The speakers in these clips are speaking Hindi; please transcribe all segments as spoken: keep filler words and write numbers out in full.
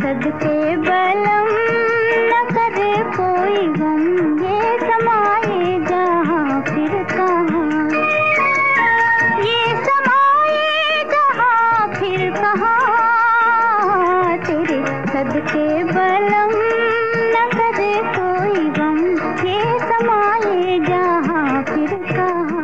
सदके बलम न करे कोई गम, ये समाए जहाँ फिर कहाँ, ये समाए जहाँ फिर कहाँ, तेरे सदके बलम न करे कोई गम, ये समाए जहाँ फिर कहाँ।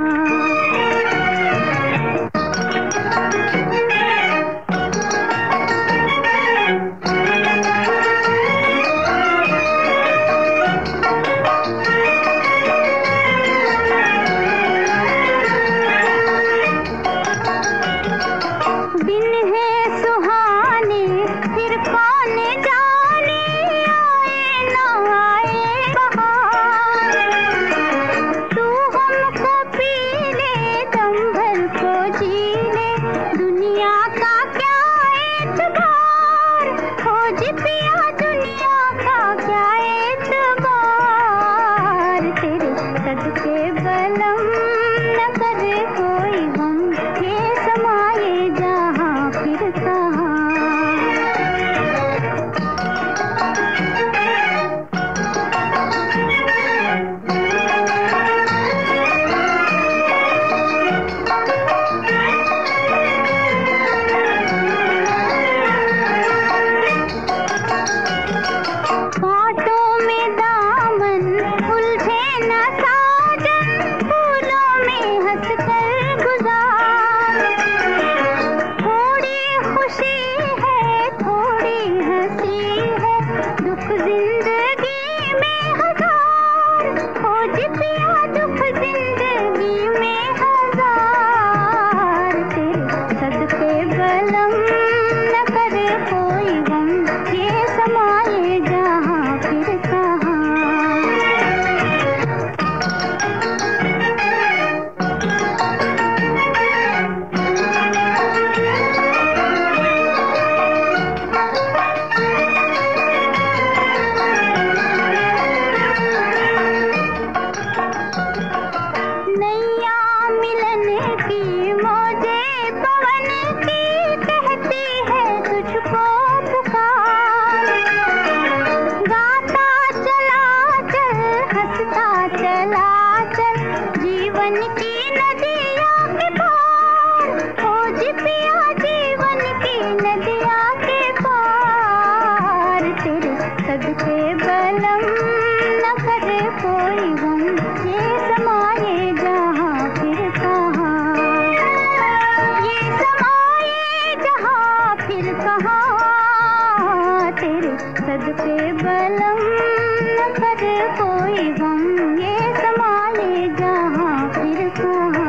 सदके बलम न करे कोई गम, ये समाए जहाँ फिर कहाँ, ये समाए जहाँ फिर कहाँ, तेरे सदके बलम न करे कोई गम, ये समाए जहाँ फिर कहाँ।